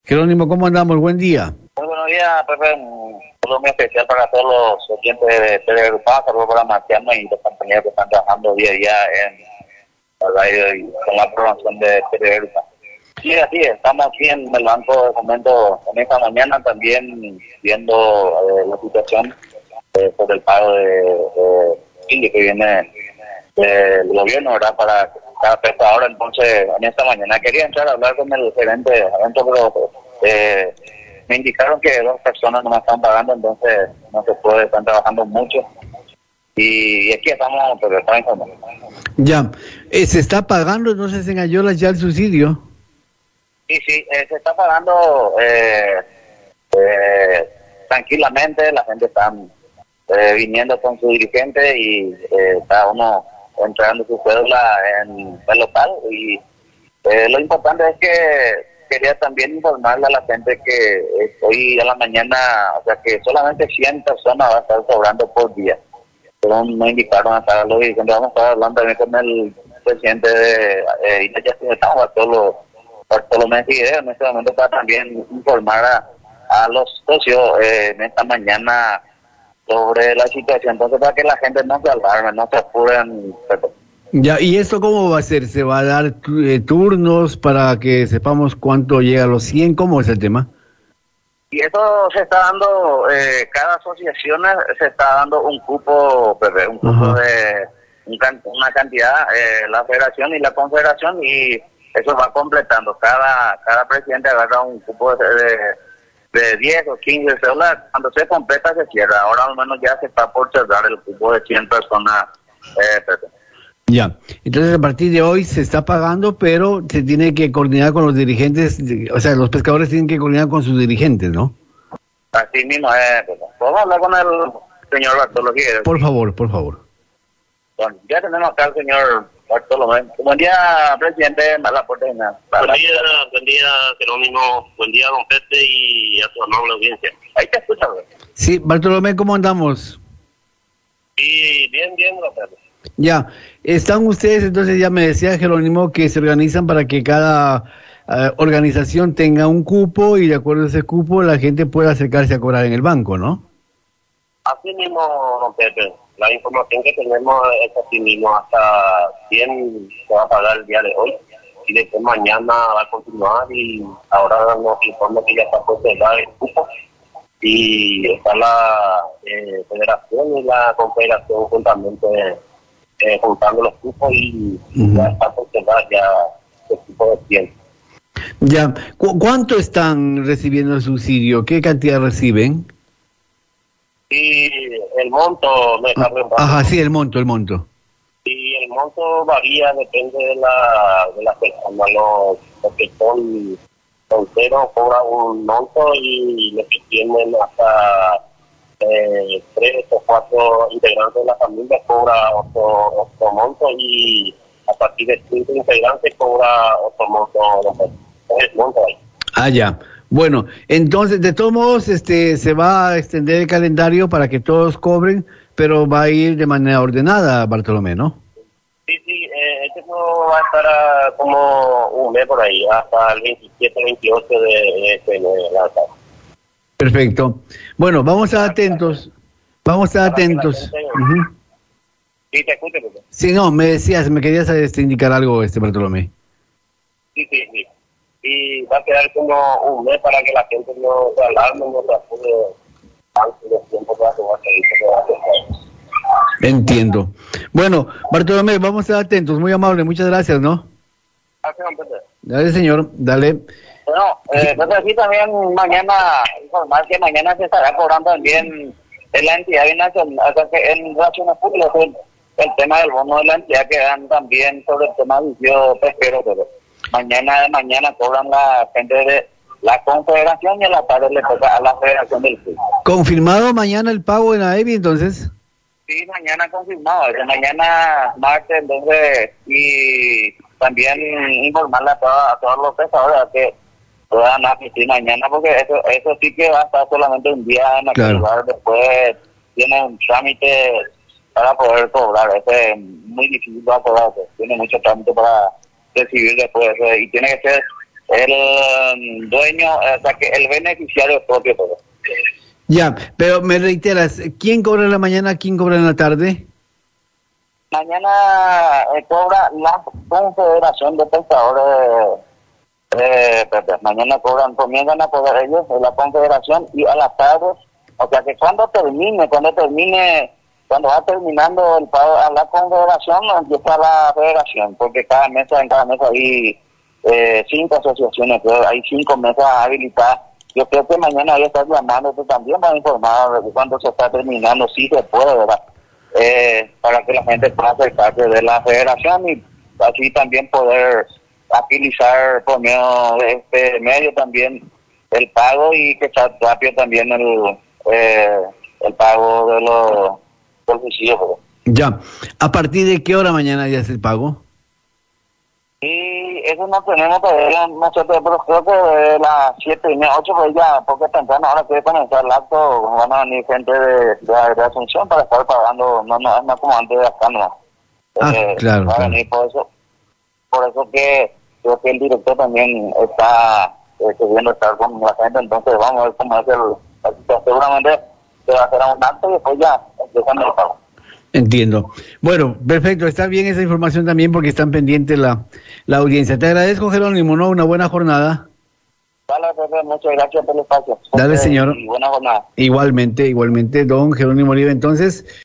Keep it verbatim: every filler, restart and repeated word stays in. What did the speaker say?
Jerónimo, ¿cómo andamos? Buen día. Muy buenos días, Pepe. Un saludo muy especial para todos los oyentes de T V Agrupado, saludos para Marciano y los compañeros que están trabajando día a día en la radio y con la programación de T V Agrupado. Sí, así es, estamos aquí en el banco de fomento en esta mañana también viendo eh, la situación eh, sobre el pago de, de, de que viene del gobierno, ¿verdad? Para cada prestador. Entonces, en esta mañana quería entrar a hablar con el gerente adentro, pero eh, me indicaron que dos personas no me están pagando, entonces no se puede, están trabajando mucho. Y, y aquí estamos, pero estamos informando. Ya, eh, ¿se está pagando entonces en Ayolas ya el subsidio? Sí, sí, eh, se está pagando eh, eh, tranquilamente, la gente está eh, viniendo con su dirigente y eh, cada uno entregando su cédula en el local. Y eh, lo importante es que quería también informarle a la gente que eh, hoy a la mañana, o sea que solamente cien personas va a estar cobrando por día. Pero me indicaron hasta los dirigentes, vamos a estar hablando también con el presidente de eh, y ya estamos a todos los Bartolomé Figueroa en este momento para también informar a, a los socios eh, en esta mañana sobre la situación, entonces para que la gente no se alarme, no se apuren. Ya, ¿y esto cómo va a ser? ¿Se va a dar eh, turnos para que sepamos cuánto llega a los cien? ¿Cómo es el tema? Y eso se está dando, eh, cada asociación se está dando un cupo, Pepe, un cupo Ajá. de un can, una cantidad, eh, la federación y la confederación, y eso va completando. Cada cada presidente agarra un cupo de, de, de diez o quince células. Cuando se completa se cierra. Ahora al menos ya se está por cerrar el cupo de cien personas. Eh, ya, entonces a partir de hoy se está pagando, pero se tiene que coordinar con los dirigentes, o sea, los pescadores tienen que coordinar con sus dirigentes, ¿no? Así mismo es. Eh, ¿Podemos hablar con el señor Bartolomé? Por favor, por favor. Bueno, ya tenemos acá al señor Bartolomé. Buen día, presidente Malaporte. Buen día, buen día, Jerónimo. Buen día, don Pepe, y a tu amable audiencia. Ahí te escucha, güey. Sí, Bartolomé, ¿cómo andamos? Sí, bien, bien, don Pepe. Ya, están ustedes, entonces ya me decía Jerónimo que se organizan para que cada uh, organización tenga un cupo y de acuerdo a ese cupo la gente pueda acercarse a cobrar en el banco, ¿no? Así mismo, don Pepe. La información que tenemos es así mismo, hasta cien se va a pagar el día de hoy y después mañana va a continuar, y ahora nos informa que ya está por cerrar el cupo y está la eh, federación y la confederación juntamente eh, juntando los cupos y uh-huh. ya está por cerrar ya el cupo de cien. Ya, ¿Cu- ¿cuánto están recibiendo el subsidio? ¿Qué cantidad reciben? Y el monto... Me ah, ajá, sí, el monto, el monto. Y el monto varía, depende de la de la persona. Los, los que son solteros cobran un monto y los que tienen hasta eh, tres o cuatro integrantes de la familia cobra otro, otro monto, y a partir de cinco integrantes cobra otro monto. Es monto ahí. Ah, ya. Bueno, entonces, de todos modos, este, se va a extender el calendario para que todos cobren, pero va a ir de manera ordenada, Bartolomé, ¿no? Sí, sí, eh, este no va a estar a, como un mes por ahí, hasta el veintisiete, veintiocho de este mes. Perfecto. Bueno, vamos a estar atentos, vamos a estar atentos. Uh-huh. Sí, te escucho. Sí, no, me decías, me querías este, indicar algo, este Bartolomé. Sí, sí, sí. Y va a quedar como un mes para que la gente no se alarme, no se apure tanto de tiempo para que va a seguir, que va a hacer. Entiendo. Bueno, Bartolomé, vamos a estar atentos, muy amable, muchas gracias, ¿no? Gracias, Pepe. Dale, señor, dale. Bueno, eh, entonces aquí también mañana, informar que mañana se estará cobrando también en la entidad binacional, o sea que en relaciones públicas el, el tema del bono de la entidad que dan también sobre el tema del vicio pesquero, pero mañana de mañana cobran la gente de la confederación y a la tarde le toca a la federación del fútbol. ¿Confirmado mañana el pago en la E B I entonces? Sí, mañana confirmado, desde mañana martes, entonces, y también informarle a, toda, a todos los pescadores que puedan asistir mañana, porque eso eso sí que va a estar solamente un día en aquel lugar, claro. Después tiene un trámite para poder cobrar, ese es muy difícil para cobrar, tiene mucho trámite para recibir después, y tiene que ser el dueño, o sea, que el beneficiario es propio todo. Ya, pero me reiteras, ¿quién cobra en la mañana, quién cobra en la tarde? Mañana eh, cobra la Confederación de Pescadores, eh, Pepe. Mañana cobran, comienzan a cobrar ellos, en la Confederación, y a las tardes, o sea que cuando termine, cuando termine, cuando va terminando el pago a la Confederación, empieza la Federación, porque cada mesa, en cada mesa hay eh, cinco asociaciones, hay cinco mesas habilitadas. Yo creo que mañana voy a estar llamando también para informar de cuándo se está terminando, si se puede, ¿verdad? Eh, para que la gente pueda acercarse de la federación y así también poder agilizar por medio de este medio también el pago y que sea rápido también el eh, el pago de los servicios. Ya, ¿a partir de qué hora mañana ya es el pago? Y eso no tenemos todavía nosotros, pero creo que de las siete y media, ocho, pues ya, porque temprano ahora que comenzar el acto, van a venir gente de, de, de Asunción para estar pagando, no, no, no como antes de acá, no. Ah, eh, claro, va a claro. venir por eso, por eso que creo que el director también está eh, queriendo estar con la gente, entonces vamos a ver cómo es el, el seguramente se va a hacer un acto y después ya empiezan el pago. Entiendo. Bueno, perfecto, está bien esa información también porque están pendientes la, la audiencia. Te agradezco, Jerónimo, ¿no? Una buena jornada. Dale, Pepe, muchas gracias por el espacio. Dale, señor. Y buena jornada. Igualmente, igualmente, don Jerónimo Oliva, entonces...